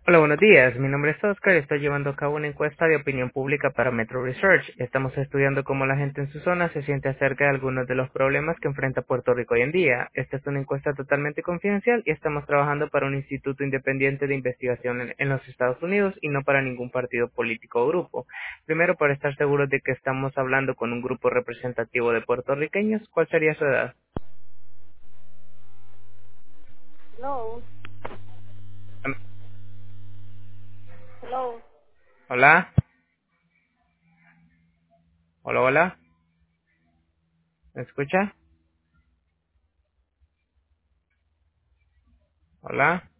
Hola, buenos días. Mi nombre es Oscar y estoy llevando a cabo una encuesta de opinión pública para Metro Research. Estamos estudiando cómo la gente en su zona se siente acerca de algunos de los problemas que enfrenta Puerto Rico hoy en día. Esta es una encuesta totalmente confidencial y estamos trabajando para un instituto independiente de investigación en los Estados Unidos y no para ningún partido político o grupo. Primero, para estar seguros de que estamos hablando con un grupo representativo de puertorriqueños, ¿cuál sería su edad? Hello, Am- hello. Hola, hola, hola. ¿Me escucha? Hola.